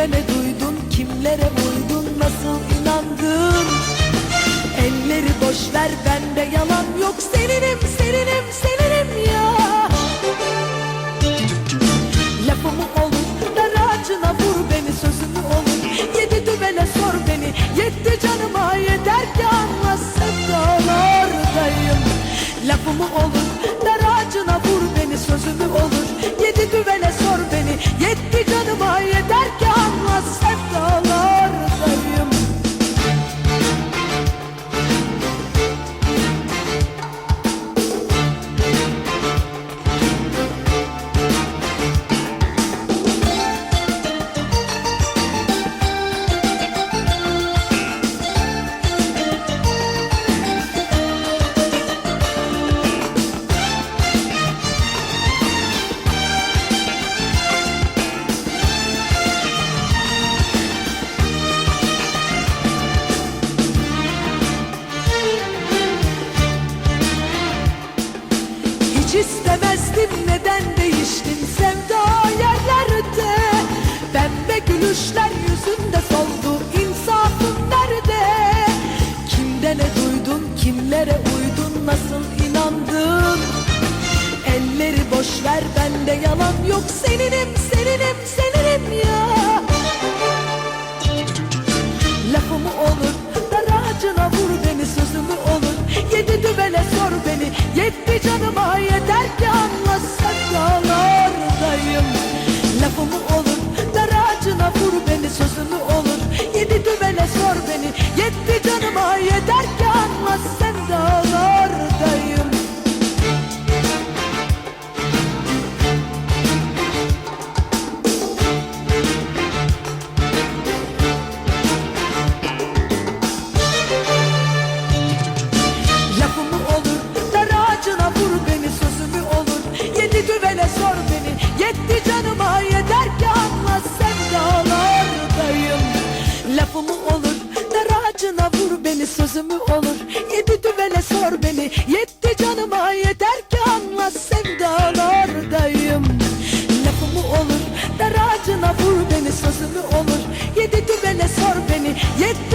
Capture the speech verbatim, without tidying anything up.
Kimde ne duydun, kimlere uydun, nasıl inandın? Elleri boş ver, bende yalan yok. Seninim, seninim, seninim ya. Lafımı olur, dar ağacına vur beni, sözümü olur. Yedi düvele sor beni, yetti canıma yeter ki anla, sevdalardayım. Lafımı olur, dar ağacına vur beni, sözümü olur. Yedi düvele sor beni, yetti canıma yeter ki anla, sevdalardayım. Hiç istemezdim, neden değiştin sevda yerlerde? Pembe gülüşler yüzünde soldu, insafın nerede? Kimde ne duydun, kimlere uydun, nasıl inandın? Elleri boş ver, bende yalan yok. Seninim, seninim, seninim ya. Lafımı olur, dar ağacına vur beni, sözümü olur. Yedi düvele sor beni, yetti canıma yeter ki anla, sevdalardayım. Lafımı olur, dar ağacına vur beni, sözümü olur. Yedi düvele sor beni, yetti canıma yeter ki anla, sevdalardayım. Lafımı olur, dar ağacına vur beni, sözümü olur. Yedi düvele sor beni, yetti canıma yeter ki anla, sevdalardayım. Lafımı olur, dar ağacına vur beni, sözümü olur. Yedi düvele sor beni, yetti canıma yeter ki anla, sevdalardayım. Lafımı olur, dar ağacına vur beni, sözümü olur. Yedi düvele sor beni, yetti